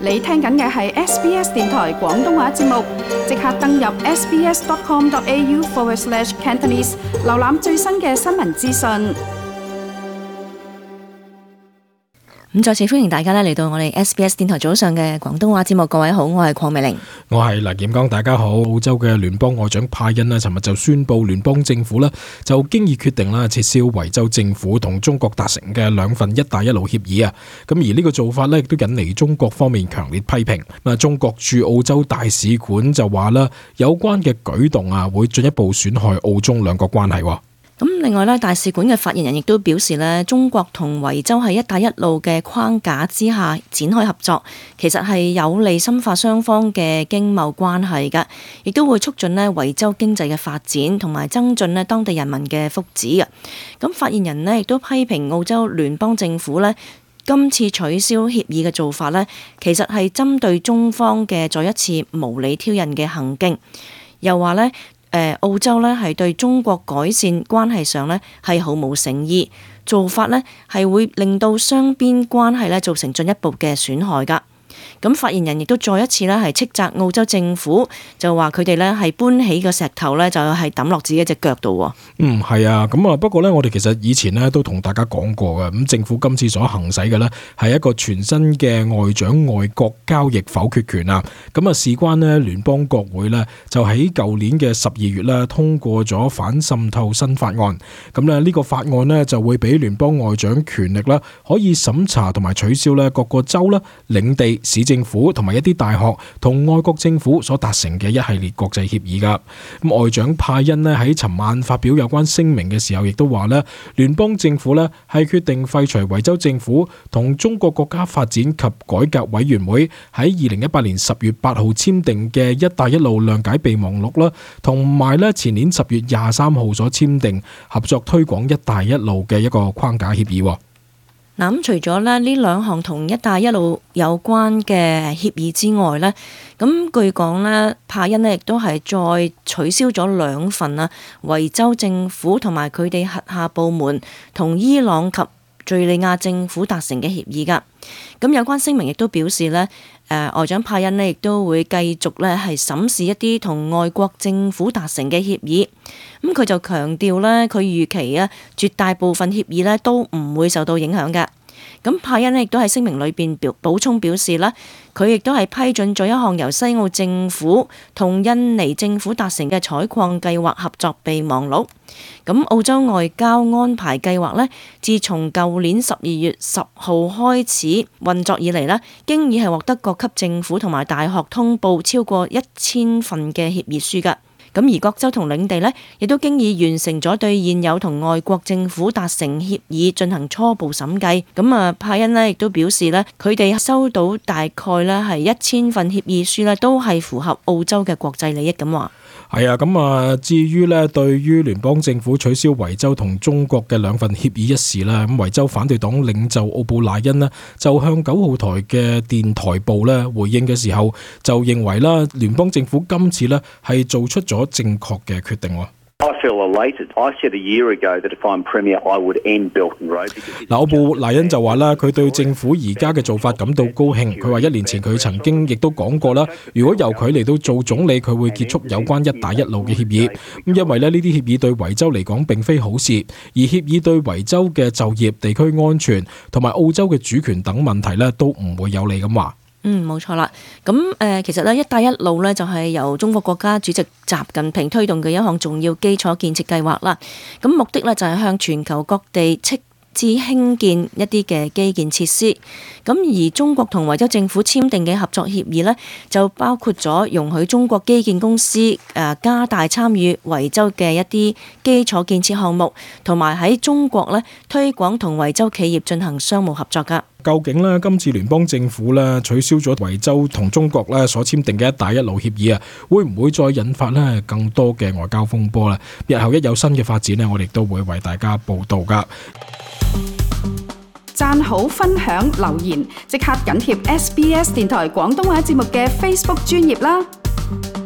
你聽緊嘅係 SBS 電台廣東話節目，即刻登入 sbs.com.au/Cantonese 瀏覽最新嘅新聞資訊。 咁再次歡迎大家嚟到我哋 SBS 電台早上嘅廣東話節目。各位好，我係鄺美玲， 我係黎劍剛。大家好。澳洲嘅聯邦外長派恩尋日就宣布聯邦政府就經已決定撤銷維州政府同中國達成嘅兩份一帶一路協議啊。咁而呢個做法亦都引嚟中國方面強烈批評。中國駐澳洲大使館就話有關嘅舉動會進一步損害澳中兩國關係。 咁另外大使館嘅發言人亦都表示中國同維州喺一帶一路嘅框架之下展開合作，其實係有利深化雙方嘅經貿關係㗎，亦都會促進維州經濟嘅發展同埋增進當地人民嘅福祉嘅。咁發言人亦都批評澳洲聯邦政府今次取消協議嘅做法其實係針對中方嘅再一次無理挑釁嘅行徑，又話澳洲係對中國改善關係上係毫無誠意，做法係會令到雙邊關係造成進一步嘅損害㗎。咁發言人亦都再一次係斥責澳洲政府，就話佢哋係搬起個石頭就係抌落自己隻腳度。 係啊，咁不過我哋其實以前都同大家講過嘅，咁政府今次所行使嘅係一個全新嘅外長外國交易否決權啊。咁事關聯邦國會就喺舊年嘅12月通過咗反滲透新法案。咁呢個法案就會俾聯邦外長權力可以審查同埋取消各個州領地市政府同埋一啲大學同外國政府所達成嘅一系列國際協議噶。咁外長派恩喺尋晚發表有關聲明嘅時候，亦都話聯邦政府係決定廢除維州政府同中國國家發展及改革委員會喺2018年10月8號簽訂嘅一帶一路諒解備忘錄同埋前年10月23號所簽訂合作推廣一帶一路嘅一個框架協議。 咁除咗呢兩項同一帶一路有關嘅協議之外咁據講派恩亦都係再取消咗2份維州政府同埋佢哋轄下部門同伊朗及敘利亞政府達成嘅協議㗎。咁有關聲明亦都表示外長派恩亦都會繼續係審視一啲同外國政府達成嘅協議。咁佢就強調佢預期絕大部分協議都唔會受到影響嘅。咁派恩亦都喺聲明裏邊補充表示佢亦都係批准咗一項由西澳政府同印尼政府達成嘅採礦計劃合作備忘錄。咁澳洲外交安排計劃自從舊年12月10號開始運作以嚟經已係獲得各級政府同埋大學通報超過1000份嘅協議書㗎。咁而各州同領地亦都經已完成咗對現有同外國政府達成協議進行初步審計。咁派恩亦都表示佢哋收到大概係1000份協議書都係符合澳洲嘅國際利益咁話。 係啊，咁至於對於聯邦政府取消維州同中國嘅2份協議一事咁維州反對黨領袖奧布萊恩就向9號台嘅電台報回應嘅時候，就認為聯邦政府今次係做出咗正確嘅決定。 I feel elated. I said a year ago that if I'm Premier, I would end Belt and Road. 奧布萊恩就話佢對政府而家嘅做法感到高興。佢話1年前佢曾經亦都講過如果由佢嚟到做總理，佢會結束有關一帶一路嘅協議。咁因為呢啲協議對維州嚟講並非好事，而協議對維州嘅就業、地區安全同埋澳洲嘅主權等問題都唔會有利咁話。 冇錯啦。咁其實一帶一路就係由中國國家主席習近平推動嘅一項重要基礎建設計劃啦。咁目的就係向全球各地斥資興建一啲嘅基建設施。咁而中國同維州政府簽訂嘅合作協議就包括咗容許中國基建公司加大參與維州嘅一啲基礎建設項目，同埋喺中國推廣同維州企業進行商務合作㗎。 究竟今次聯邦政府取消咗維州同中國所簽訂嘅一帶一路協議會唔會再引發更多嘅外交風波？日後一有新嘅發展我哋都會為大家報道㗎。 讚好、分享、留言，即刻緊貼SBS 電台廣東話節目嘅 Facebook 專頁啦！